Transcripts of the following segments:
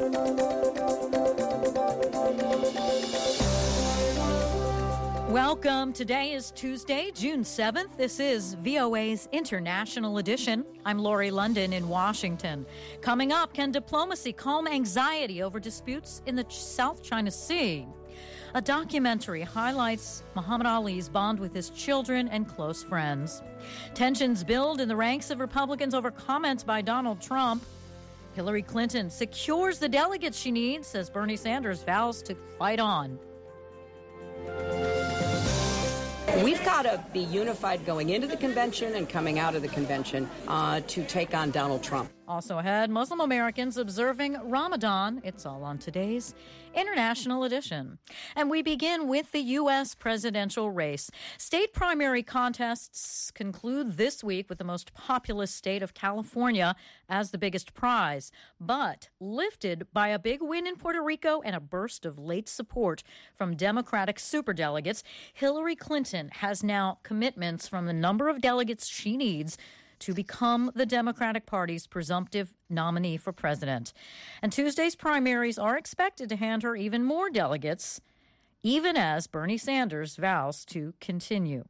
Welcome. Today is Tuesday, June 7th. This is VOA's International Edition. I'm Lori London in Washington. Coming up, can diplomacy calm anxiety over disputes in the South China Sea? A documentary highlights Muhammad Ali's bond with his children and close friends. Tensions build in the ranks of Republicans over comments by Donald Trump. Hillary Clinton secures the delegates she needs as Bernie Sanders vows to fight on. We've got to be unified going into the convention and coming out of the convention to take on Donald Trump. Also ahead, Muslim Americans observing Ramadan. It's all on today's International Edition. And we begin with the U.S. presidential race. State primary contests conclude this week with the most populous state of California as the biggest prize, but lifted by a big win in Puerto Rico and a burst of late support from Democratic superdelegates. Hillary Clinton has now commitments from the number of delegates she needs to become the Democratic Party's presumptive nominee for president. And Tuesday's primaries are expected to hand her even more delegates, even as Bernie Sanders vows to continue.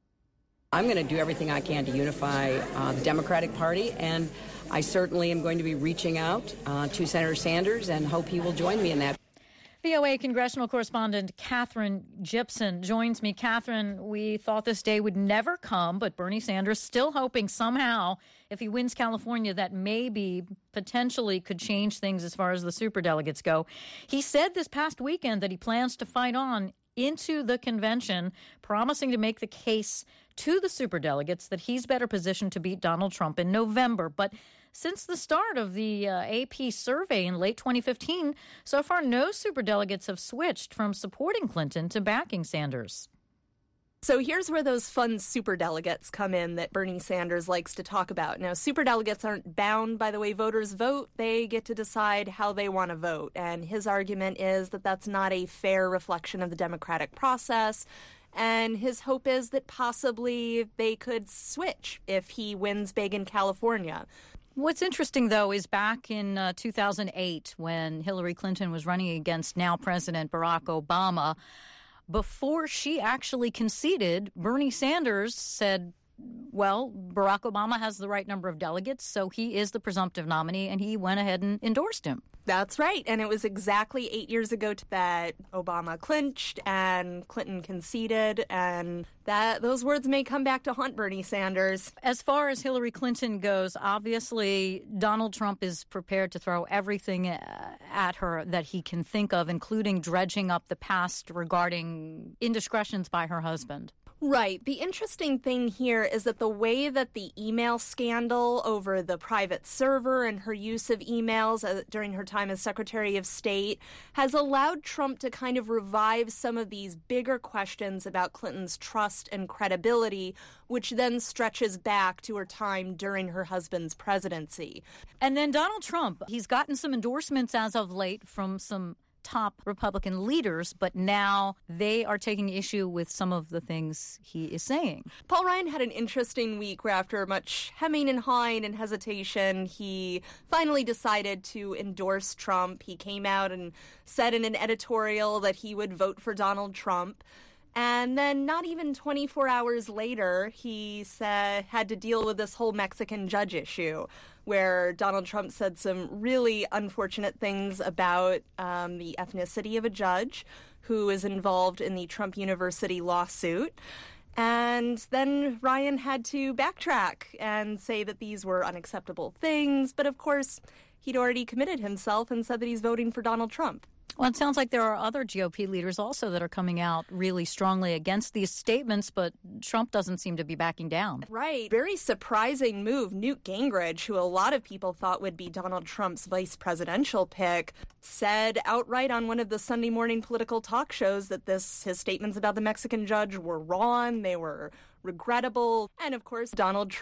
I'm going to do everything I can to unify the Democratic Party, and I certainly am going to be reaching out to Senator Sanders and hope he will join me in that. VOA congressional correspondent Katherine Gibson joins me. Katherine, we thought this day would never come, but Bernie Sanders still hoping somehow, if he wins California, that maybe potentially could change things as far as the superdelegates go. He said this past weekend that he plans to fight on into the convention, promising to make the case to the superdelegates that he's better positioned to beat Donald Trump in November. But since the start of the AP survey in late 2015, so far no superdelegates have switched from supporting Clinton to backing Sanders. So here's where those fun superdelegates come in that Bernie Sanders likes to talk about. Now, superdelegates aren't bound by the way voters vote. They get to decide how they want to vote. And his argument is that that's not a fair reflection of the democratic process. And his hope is that possibly they could switch if he wins big in California. What's interesting, though, is back in 2008 when Hillary Clinton was running against now President Barack Obama, before she actually conceded, Bernie Sanders said, well, Barack Obama has the right number of delegates, so he is the presumptive nominee, and he went ahead and endorsed him. That's right. And it was exactly 8 years ago that Obama clinched and Clinton conceded. And that those words may come back to haunt Bernie Sanders. As far as Hillary Clinton goes, obviously, Donald Trump is prepared to throw everything at her that he can think of, including dredging up the past regarding indiscretions by her husband. Right. The interesting thing here is that the way that the email scandal over the private server and her use of emails during her time as Secretary of State has allowed Trump to kind of revive some of these bigger questions about Clinton's trust and credibility, which then stretches back to her time during her husband's presidency. And then Donald Trump, he's gotten some endorsements as of late from some top Republican leaders, but now they are taking issue with some of the things he is saying. Paul Ryan had an interesting week where after much hemming and hawing and hesitation, he finally decided to endorse Trump. He came out and said in an editorial that he would vote for Donald Trump. And then not even 24 hours later, he had to deal with this whole Mexican judge issue, where Donald Trump said some really unfortunate things about the ethnicity of a judge who is involved in the Trump University lawsuit. And then Ryan had to backtrack and say that these were unacceptable things. But of course, he'd already committed himself and said that he's voting for Donald Trump. Well, it sounds like there are other GOP leaders also that are coming out really strongly against these statements, but Trump doesn't seem to be backing down. Right. Very surprising move. Newt Gingrich, who a lot of people thought would be Donald Trump's vice presidential pick, said outright on one of the Sunday morning political talk shows that his statements about the Mexican judge were wrong. They were regrettable. And of course, Donald Trump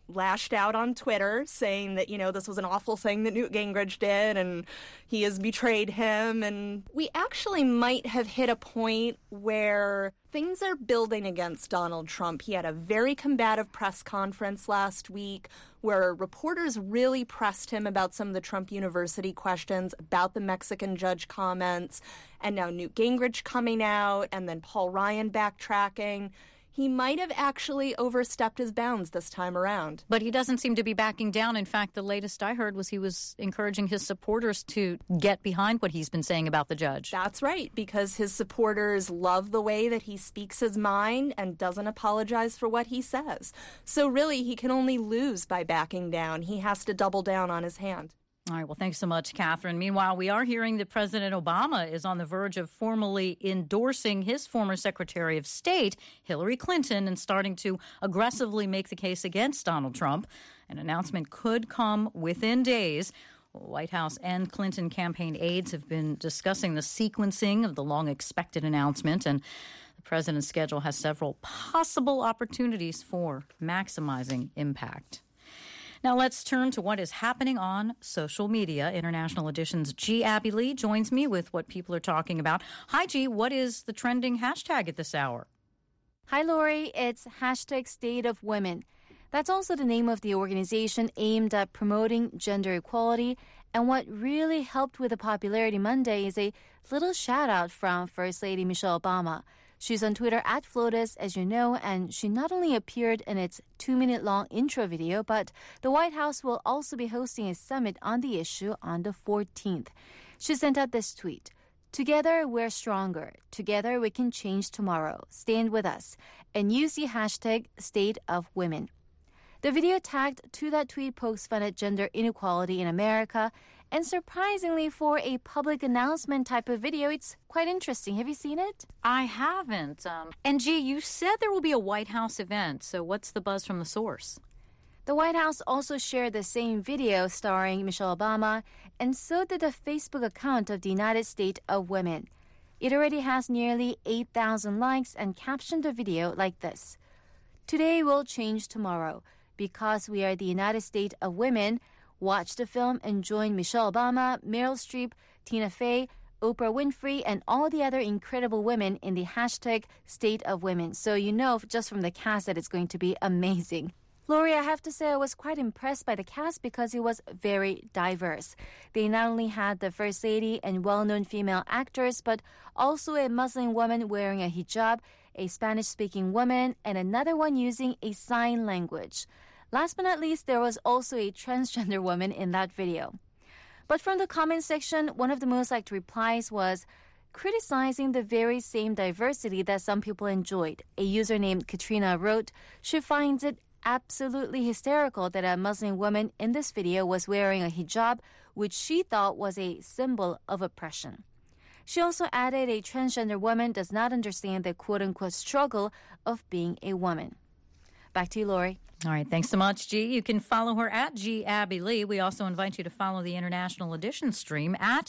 lashed out on Twitter saying that, this was an awful thing that Newt Gingrich did and he has betrayed him. And we actually might have hit a point where things are building against Donald Trump. He had a very combative press conference last week where reporters really pressed him about some of the Trump University questions, about the Mexican judge comments, and now Newt Gingrich coming out and then Paul Ryan backtracking. He might have actually overstepped his bounds this time around. But he doesn't seem to be backing down. In fact, the latest I heard was he was encouraging his supporters to get behind what he's been saying about the judge. That's right, because his supporters love the way that he speaks his mind and doesn't apologize for what he says. So really, he can only lose by backing down. He has to double down on his hand. All right. Well, thanks so much, Catherine. Meanwhile, we are hearing that President Obama is on the verge of formally endorsing his former Secretary of State, Hillary Clinton, and starting to aggressively make the case against Donald Trump. An announcement could come within days. White House and Clinton campaign aides have been discussing the sequencing of the long-expected announcement, and the president's schedule has several possible opportunities for maximizing impact. Now let's turn to what is happening on social media. International Edition's G. Abby Lee joins me with what people are talking about. Hi, G. What is the trending hashtag at this hour? Hi, Lori. It's hashtag State of Women. That's also the name of the organization aimed at promoting gender equality. And what really helped with the Popularity Monday is a little shout out from First Lady Michelle Obama. She's on Twitter at FLOTUS, as you know, and she not only appeared in its 2-minute-long intro video, but the White House will also be hosting a summit on the issue on the 14th. She sent out this tweet. Together, we're stronger. Together, we can change tomorrow. Stand with us. And use the hashtag State of Women. The video tagged to that tweet pokes fun at gender inequality in America. And surprisingly, for a public announcement type of video, it's quite interesting. Have you seen it? I haven't. And G, you said there will be a White House event. So what's the buzz from the source? The White House also shared the same video starring Michelle Obama, and so did the Facebook account of the United States of Women. It already has nearly 8,000 likes and captioned the video like this. Today will change tomorrow. Because we are the United States of Women, watch the film and join Michelle Obama, Meryl Streep, Tina Fey, Oprah Winfrey, and all the other incredible women in the hashtag State of Women. So you know just from the cast that it's going to be amazing. Lori, I have to say I was quite impressed by the cast because it was very diverse. They not only had the First Lady and well-known female actors, but also a Muslim woman wearing a hijab, a Spanish-speaking woman, and another one using a sign language. Last but not least, there was also a transgender woman in that video. But from the comment section, one of the most liked replies was criticizing the very same diversity that some people enjoyed. A user named Katrina wrote, she finds it absolutely hysterical that a Muslim woman in this video was wearing a hijab, which she thought was a symbol of oppression. She also added a transgender woman does not understand the quote-unquote struggle of being a woman. Back to you, Lori. All right. Thanks so much, G. You can follow her at G. Abby Lee. We also invite you to follow the International Edition stream at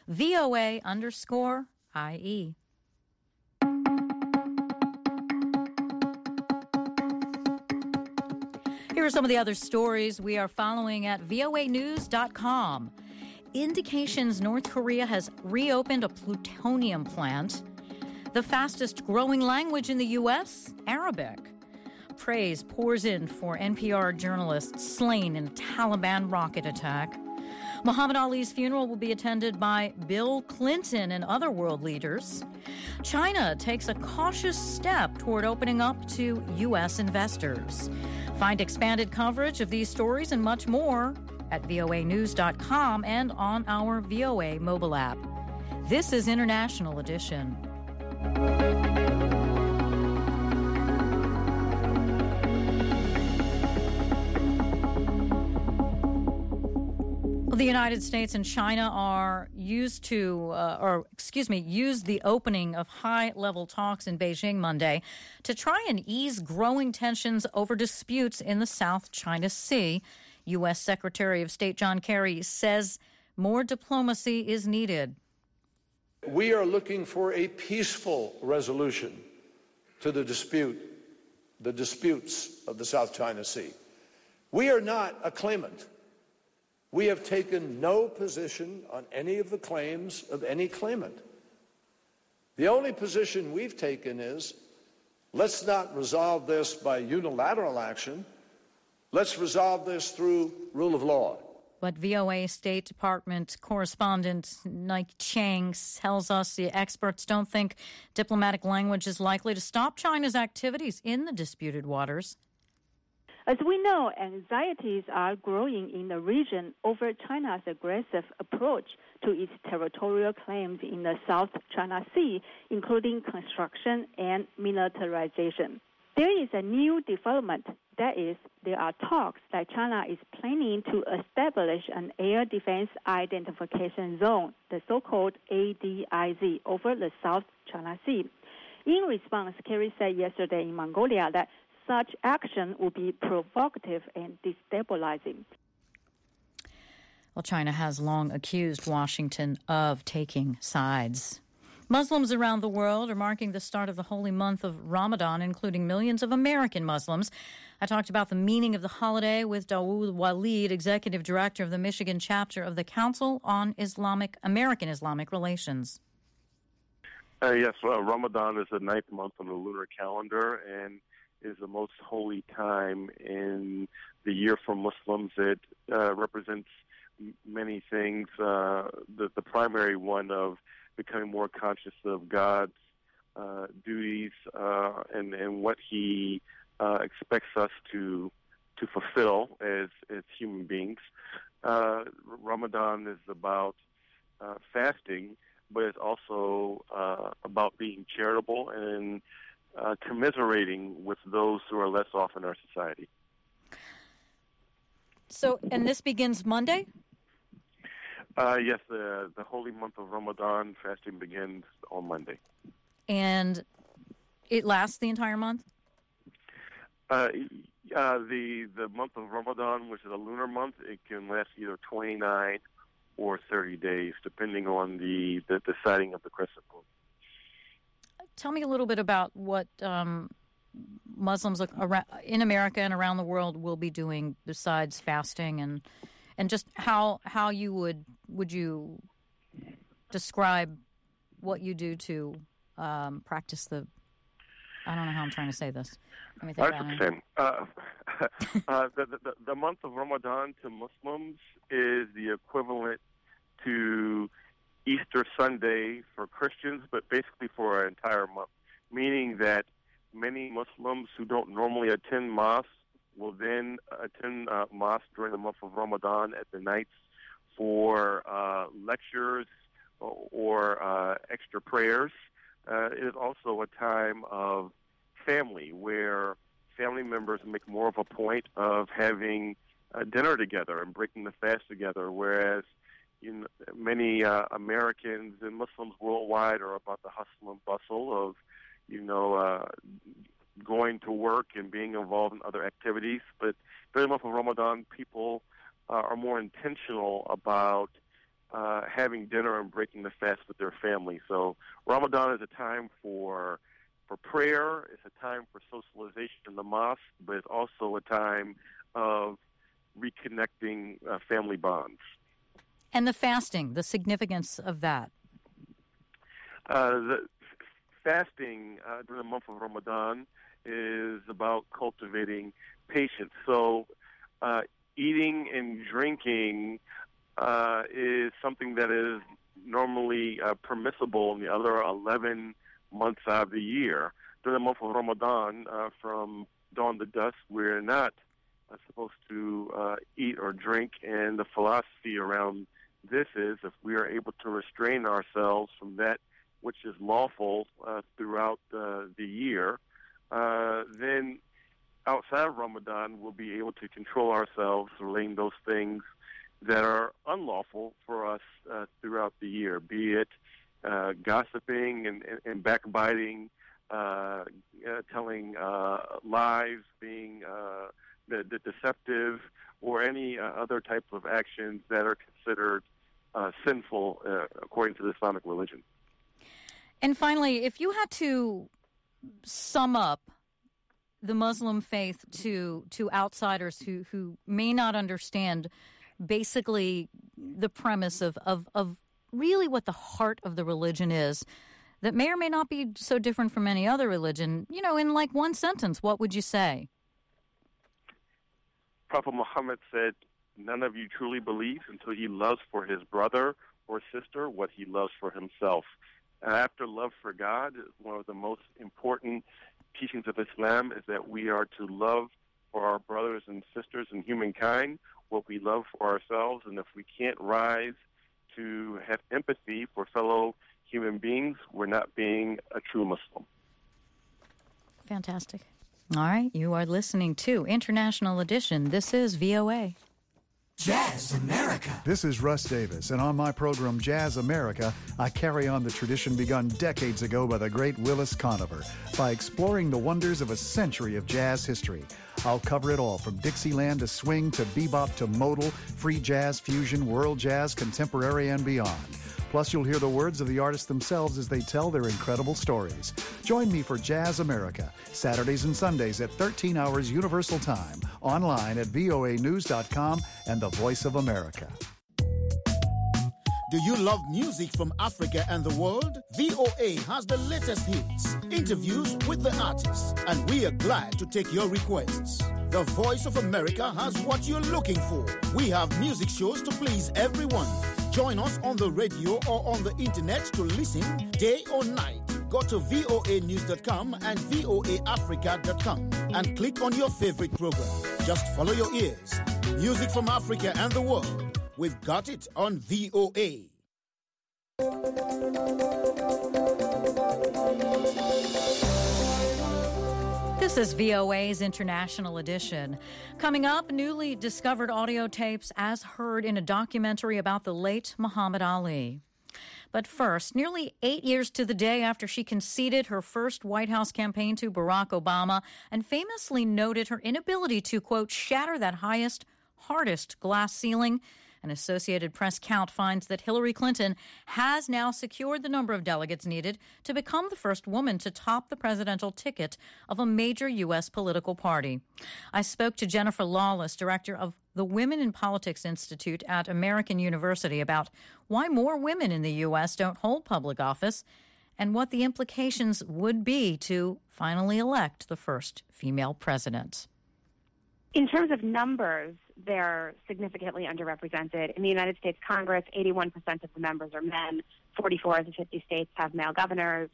VOA_IE. Here are some of the other stories we are following at voanews.com. Indications North Korea has reopened a plutonium plant. The fastest growing language in the U.S., Arabic. Praise pours in for NPR journalists slain in a Taliban rocket attack. Muhammad Ali's funeral will be attended by Bill Clinton and other world leaders. China takes a cautious step toward opening up to U.S. investors. Find expanded coverage of these stories and much more at voanews.com and on our VOA mobile app. This is International Edition. The United States and China are use the opening of high-level talks in Beijing Monday to try and ease growing tensions over disputes in the South China Sea. U.S. Secretary of State John Kerry says more diplomacy is needed. We are looking for a peaceful resolution to the disputes of the South China Sea. We are not a claimant. We have taken no position on any of the claims of any claimant. The only position we've taken is, let's not resolve this by unilateral action. Let's resolve this through rule of law. But VOA State Department correspondent Nike Chang tells us the experts don't think diplomatic language is likely to stop China's activities in the disputed waters. As we know, anxieties are growing in the region over China's aggressive approach to its territorial claims in the South China Sea, including construction and militarization. There is a new development. That is, there are talks that China is planning to establish an air defense identification zone, the so-called ADIZ, over the South China Sea. In response, Kerry said yesterday in Mongolia that such action would be provocative and destabilizing. Well, China has long accused Washington of taking sides. Muslims around the world are marking the start of the holy month of Ramadan, including millions of American Muslims. I talked about the meaning of the holiday with Dawood Walid, Executive Director of the Michigan chapter of the Council on American Islamic Relations. Yes, Ramadan is the 9th month on the lunar calendar and is the most holy time in the year for Muslims. It represents many things. The primary one of becoming more conscious of God's duties and what He expects us to fulfill as human beings. Ramadan is about fasting, but it's also about being charitable and commiserating with those who are less off in our society. So, and this begins Monday? Yes, the holy month of Ramadan fasting begins on Monday. And it lasts the entire month? The month of Ramadan, which is a lunar month, it can last either 29 or 30 days, depending on the sighting of the crescent moon. Tell me a little bit about what Muslims in America and around the world will be doing besides fasting, and just how you would you describe what you do to practice the. I don't know how I'm trying to say this. Let me think about it. The month of Ramadan to Muslims is the equivalent to Easter Sunday for Christians, but basically for an entire month, meaning that many Muslims who don't normally attend mosque will then attend mosque during the month of Ramadan at the nights for lectures or extra prayers. It is also a time of family where family members make more of a point of having dinner together and breaking the fast together, whereas many Americans and Muslims worldwide are about the hustle and bustle of, going to work and being involved in other activities. But during the month of Ramadan, people are more intentional about having dinner and breaking the fast with their family. So Ramadan is a time for prayer. It's a time for socialization in the mosque, but it's also a time of reconnecting family bonds. And the fasting, the significance of that? The fasting during the month of Ramadan is about cultivating patience. So eating and drinking is something that is normally permissible in the other 11 months out of the year. During the month of Ramadan, from dawn to dusk, we're not supposed to eat or drink, and the philosophy around this is if we are able to restrain ourselves from that which is lawful throughout the year, then outside of Ramadan we'll be able to control ourselves relating those things that are unlawful for us throughout the year, be it gossiping and backbiting, telling lies, being the deceptive, or any other type of actions that are considered sinful according to the Islamic religion. And finally, if you had to sum up the Muslim faith to outsiders who may not understand basically the premise of really what the heart of the religion is, that may or may not be so different from any other religion, in like one sentence, what would you say? Prophet Muhammad said, none of you truly believes until he loves for his brother or sister what he loves for himself. And after love for God, one of the most important teachings of Islam is that we are to love for our brothers and sisters in humankind what we love for ourselves. And if we can't rise to have empathy for fellow human beings, we're not being a true Muslim. Fantastic. All right, you are listening to International Edition. This is VOA. Jazz America. This is Russ Davis, and on my program Jazz America, I carry on the tradition begun decades ago by the great Willis Conover by exploring the wonders of a century of jazz history. I'll cover it all, from Dixieland to swing to bebop to modal, free jazz, fusion, world jazz, contemporary, and beyond. Plus, you'll hear the words of the artists themselves as they tell their incredible stories. Join me for Jazz America, Saturdays and Sundays at 13 hours Universal Time, online at voanews.com and the Voice of America. Do you love music from Africa and the world? VOA has the latest hits, interviews with the artists, and we are glad to take your requests. The Voice of America has what you're looking for. We have music shows to please everyone. Join us on the radio or on the internet to listen day or night. Go to voanews.com and voaafrica.com and click on your favorite program. Just follow your ears. Music from Africa and the world. We've got it on VOA. This is VOA's International Edition. Coming up, newly discovered audio tapes as heard in a documentary about the late Muhammad Ali. But first, nearly 8 years to the day after she conceded her first White House campaign to Barack Obama and famously noted her inability to, quote, shatter that hardest glass ceiling, an Associated Press count finds that Hillary Clinton has now secured the number of delegates needed to become the first woman to top the presidential ticket of a major U.S. political party. I spoke to Jennifer Lawless, director of the Women in Politics Institute at American University, about why more women in the U.S. don't hold public office and what the implications would be to finally elect the first female president. In terms of numbers, they're significantly underrepresented. In the United States Congress, 81% of the members are men, 44 of the 50 states have male governors,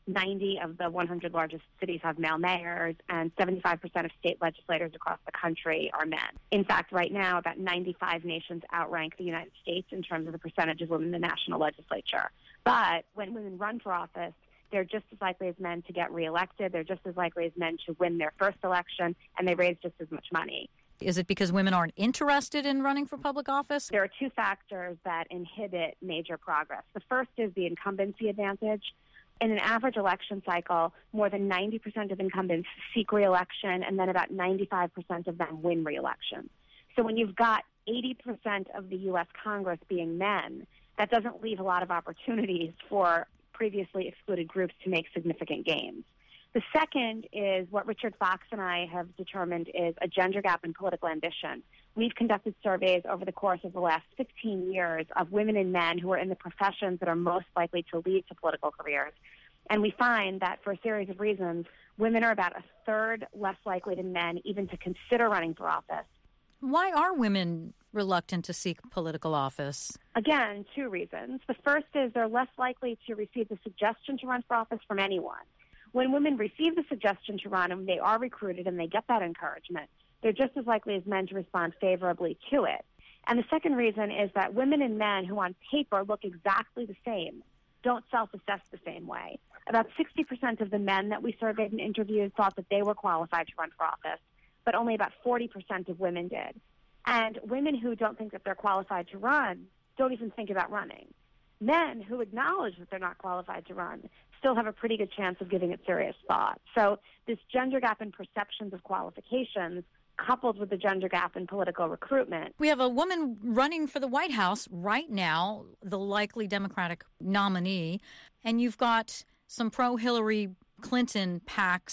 90 of the 100 largest cities have male mayors, and 75% of state legislators across the country are men. In fact, right now, about 95 nations outrank the United States in terms of the percentage of women in the national legislature. But when women run for office, they're just as likely as men to get reelected. They're just as likely as men to win their first election, and they raise just as much money. Is it because women aren't interested in running for public office? There are two factors that inhibit major progress. The first is the incumbency advantage. In an average election cycle, more than 90% of incumbents seek reelection, and then about 95% of them win reelection. So when you've got 80% of the U.S. Congress being men, that doesn't leave a lot of opportunities for previously excluded groups to make significant gains. The second is what Richard Fox and I have determined is a gender gap in political ambition. We've conducted surveys over the course of the last 15 years of women and men who are in the professions that are most likely to lead to political careers. And we find that for a series of reasons, women are about a third less likely than men even to consider running for office. Why are women reluctant to seek political office? Again, two reasons. The first is they're less likely to receive the suggestion to run for office from anyone. When women receive the suggestion to run and they are recruited and they get that encouragement, they're just as likely as men to respond favorably to it. And the second reason is that women and men who on paper look exactly the same don't self-assess the same way. About 60% of the men that we surveyed and interviewed thought that they were qualified to run for office, but only about 40% of women did. And women who don't think that they're qualified to run don't even think about running. Men who acknowledge that they're not qualified to run still have a pretty good chance of giving it serious thought. So this gender gap in perceptions of qualifications, coupled with the gender gap in political recruitment. We have a woman running for the White House right now, the likely Democratic nominee, and you've got some pro-Hillary Clinton PACs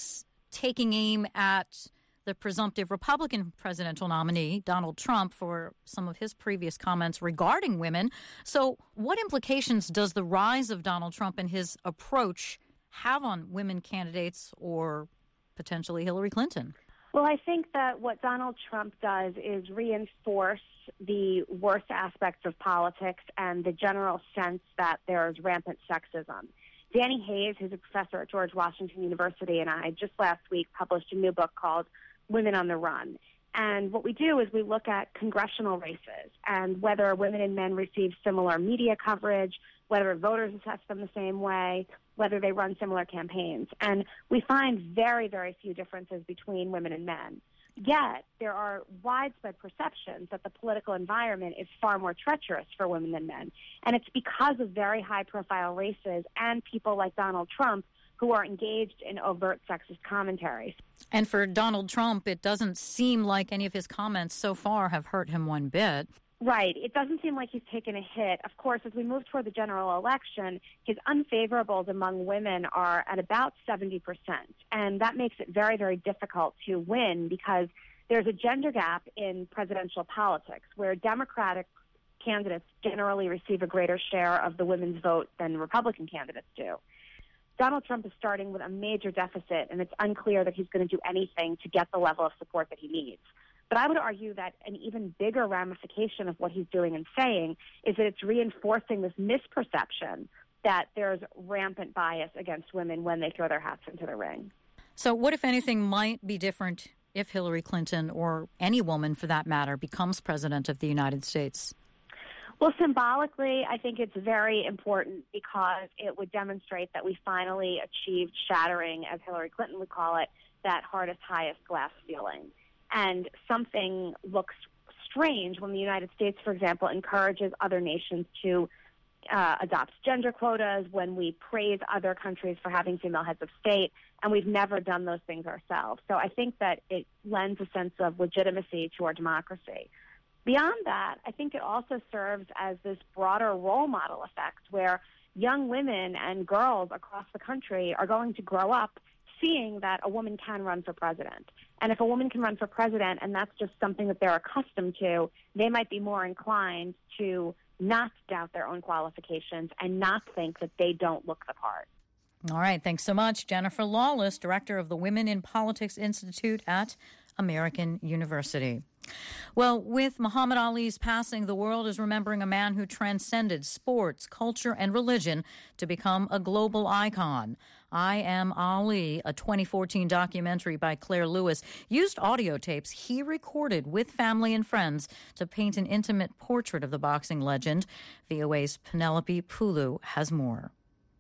taking aim at the presumptive Republican presidential nominee, Donald Trump, for some of his previous comments regarding women. So what implications does the rise of Donald Trump and his approach have on women candidates or potentially Hillary Clinton? Well, I think that what Donald Trump does is reinforce the worst aspects of politics and the general sense that there's rampant sexism. Danny Hayes, who's a professor at George Washington University, and I just last week published a new book called Women on the Run. And what we do is we look at congressional races and whether women and men receive similar media coverage, whether voters assess them the same way, whether they run similar campaigns. And we find very, very few differences between women and men. Yet, there are widespread perceptions that the political environment is far more treacherous for women than men. And it's because of very high-profile races and people like Donald Trump who are engaged in overt sexist commentaries. And for Donald Trump, it doesn't seem like any of his comments so far have hurt him one bit. Right. It doesn't seem like he's taken a hit. Of course, as we move toward the general election, his unfavorables among women are at about 70%. And that makes it very, very difficult to win because there's a gender gap in presidential politics where Democratic candidates generally receive a greater share of the women's vote than Republican candidates do. Donald Trump is starting with a major deficit, and it's unclear that he's going to do anything to get the level of support that he needs. But I would argue that an even bigger ramification of what he's doing and saying is that it's reinforcing this misperception that there's rampant bias against women when they throw their hats into the ring. So what, if anything, might be different if Hillary Clinton, or any woman for that matter, becomes president of the United States? Well, symbolically, I think it's very important because it would demonstrate that we finally achieved shattering, as Hillary Clinton would call it, that hardest, highest glass ceiling. And something looks strange when the United States, for example, encourages other nations to adopt gender quotas, when we praise other countries for having female heads of state, and we've never done those things ourselves. So I think that it lends a sense of legitimacy to our democracy. Beyond that, I think it also serves as this broader role model effect where young women and girls across the country are going to grow up seeing that a woman can run for president. And if a woman can run for president and that's just something that they're accustomed to, they might be more inclined to not doubt their own qualifications and not think that they don't look the part. All right. Thanks so much. Jennifer Lawless, director of the Women in Politics Institute at American University. Well, with Muhammad Ali's passing, the world is remembering a man who transcended sports, culture, and religion to become a global icon. I Am Ali, a 2014 documentary by Claire Lewis, used audio tapes he recorded with family and friends to paint an intimate portrait of the boxing legend. VOA's Penelope Pulu has more.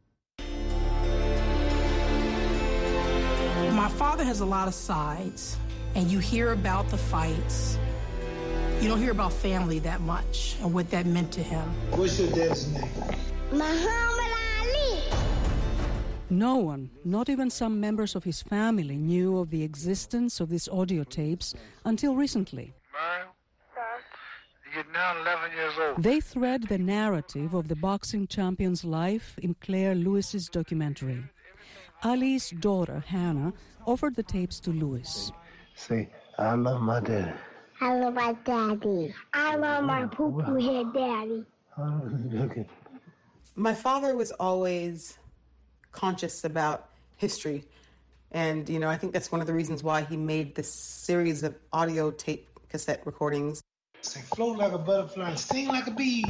My father has a lot of sides, and you hear about the fights. You don't hear about family that much and what that meant to him. What's your dad's name? Muhammad Ali. No one, not even some members of his family, knew of the existence of these audio tapes until recently. You're now 11 years old. They thread the narrative of the boxing champion's life in Claire Lewis's documentary. Ali's daughter, Hannah, offered the tapes to Lewis. Say, I love my daddy. I love my daddy. I love my poo-poo head daddy. Okay. My father was always conscious about history. And, I think that's one of the reasons why he made this series of audio tape cassette recordings. Say, float like a butterfly, sting like a bee.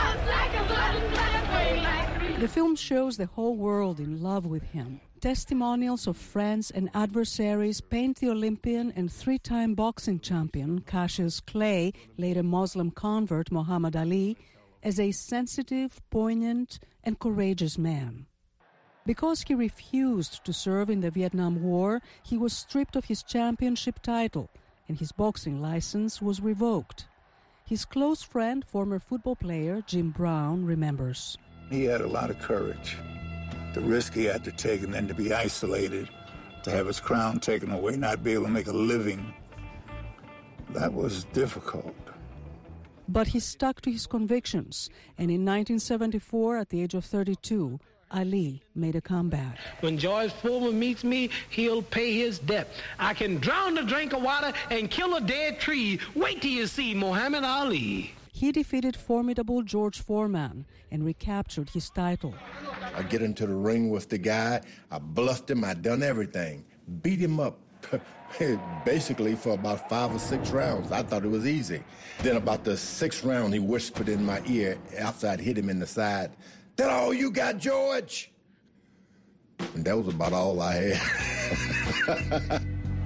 The film shows the whole world in love with him. Testimonials of friends and adversaries paint the Olympian and three-time boxing champion Cassius Clay, later Muslim convert Muhammad Ali, as a sensitive, poignant, and courageous man. Because he refused to serve in the Vietnam War, he was stripped of his championship title, and his boxing license was revoked. His close friend, former football player Jim Brown, remembers. He had a lot of courage. The risk he had to take, and then to be isolated, to have his crown taken away, not be able to make a living, that was difficult. But he stuck to his convictions, and in 1974, at the age of 32, Ali made a comeback. When George Foreman meets me, he'll pay his debt. I can drown a drink of water and kill a dead tree. Wait till you see Muhammad Ali. He defeated formidable George Foreman and recaptured his title. I get into the ring with the guy. I bluffed him. I done everything. Beat him up basically for about 5 or 6 rounds. I thought it was easy. Then about the 6th round, he whispered in my ear after I'd hit him in the side, "That all you got, George?" And that was about all I had.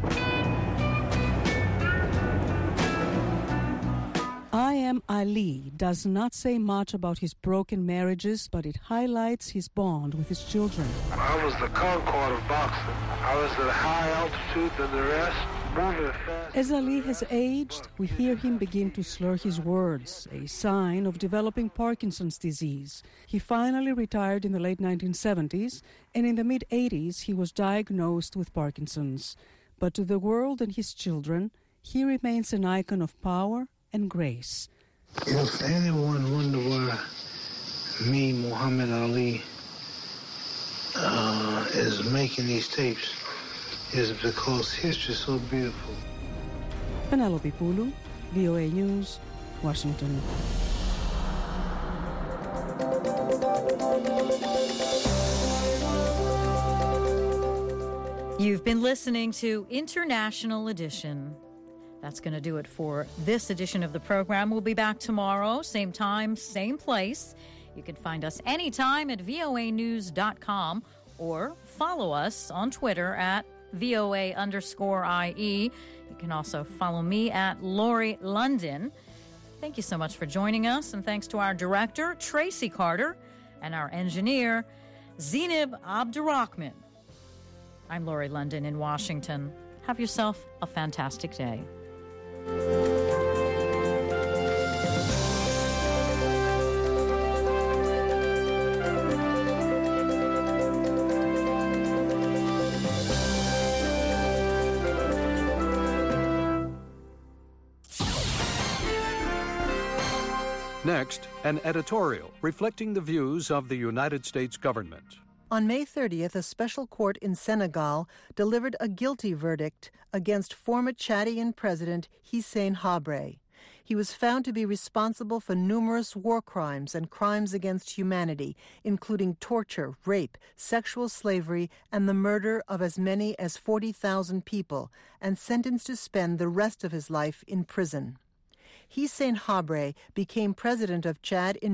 I Am Ali does not say much about his broken marriages, but it highlights his bond with his children. I was the Concorde of boxing. I was at a high altitude than the rest, moving fast. As Ali has aged, we hear him begin to slur his words, a sign of developing Parkinson's disease. He finally retired in the late 1970s, and in the mid-80s he was diagnosed with Parkinson's. But to the world and his children, he remains an icon of power and grace. If anyone wonder why me, Muhammad Ali, is making these tapes, is because history is so beautiful. Penelope Pulu, VOA News, Washington. You've been listening to International Edition. That's going to do it for this edition of the program. We'll be back tomorrow, same time, same place. You can find us anytime at voanews.com or follow us on Twitter at VOA_IE. You can also follow me at Lori London. Thank you so much for joining us, and thanks to our director, Tracy Carter, and our engineer, Zinib Abdurrahman. I'm Lori London in Washington. Have yourself a fantastic day. Next, an editorial reflecting the views of the United States government. On May 30th, a special court in Senegal delivered a guilty verdict against former Chadian President Hissène Habré. He was found to be responsible for numerous war crimes and crimes against humanity, including torture, rape, sexual slavery, and the murder of as many as 40,000 people, and sentenced to spend the rest of his life in prison. Hissène Habré became president of Chad in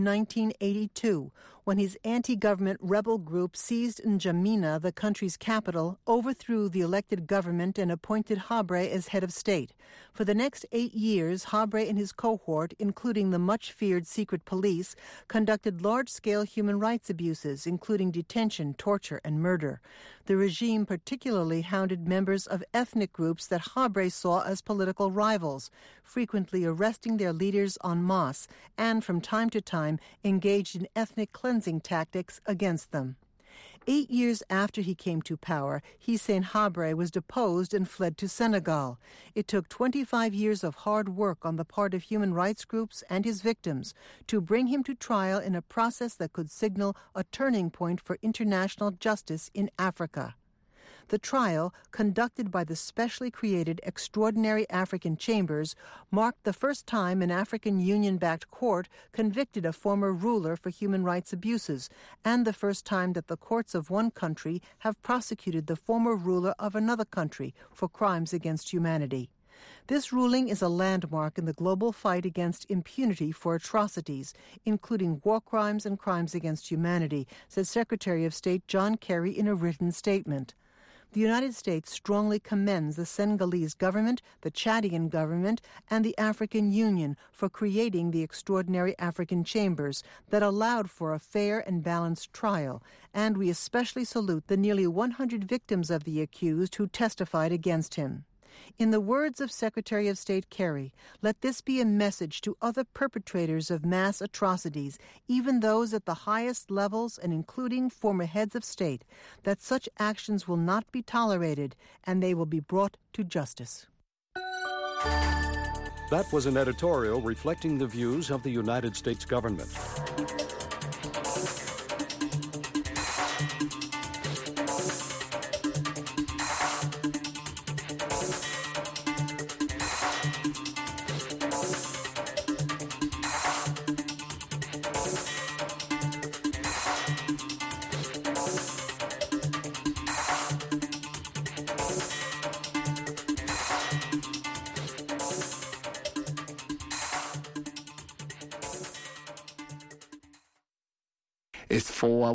1982 when his anti-government rebel group seized N'Djamena, the country's capital, overthrew the elected government and appointed Habré as head of state. For the next 8 years, Habré and his cohort, including the much-feared secret police, conducted large-scale human rights abuses, including detention, torture, and murder. The regime particularly hounded members of ethnic groups that Habré saw as political rivals, frequently arresting their leaders en masse, and from time to time engaged in ethnic cleansing tactics against them. 8 years after he came to power, Hissène Habré was deposed and fled to Senegal. It took 25 years of hard work on the part of human rights groups and his victims to bring him to trial in a process that could signal a turning point for international justice in Africa. The trial, conducted by the specially created Extraordinary African Chambers, marked the first time an African Union-backed court convicted a former ruler for human rights abuses, and the first time that the courts of one country have prosecuted the former ruler of another country for crimes against humanity. This ruling is a landmark in the global fight against impunity for atrocities, including war crimes and crimes against humanity, said Secretary of State John Kerry in a written statement. The United States strongly commends the Senegalese government, the Chadian government, and the African Union for creating the Extraordinary African Chambers that allowed for a fair and balanced trial, and we especially salute the nearly 100 victims of the accused who testified against him. In the words of Secretary of State Kerry, let this be a message to other perpetrators of mass atrocities, even those at the highest levels and including former heads of state, that such actions will not be tolerated and they will be brought to justice. That was an editorial reflecting the views of the United States government. It's for